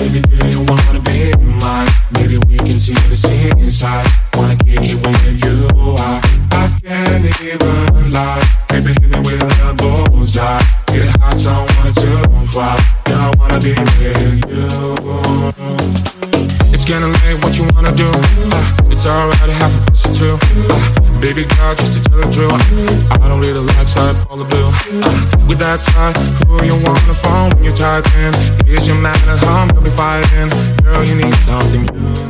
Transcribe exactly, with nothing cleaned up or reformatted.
Baby, do you wanna be mine? Maybe we can see the sea inside. Wanna kick it with you, I, I can't even lie. Baby, hit me with a bullseye. Get hot, so I wanna to cry. Yeah, I wanna be with you. It's getting late, what you wanna do? Uh, it's alright to have a person too. Uh, baby girl, just to tell the truth, uh, I don't really like type all the blue. Uh, with that side, who you want on the phone when you type in? Is your man at home? You'll be fighting. Girl, you need something new.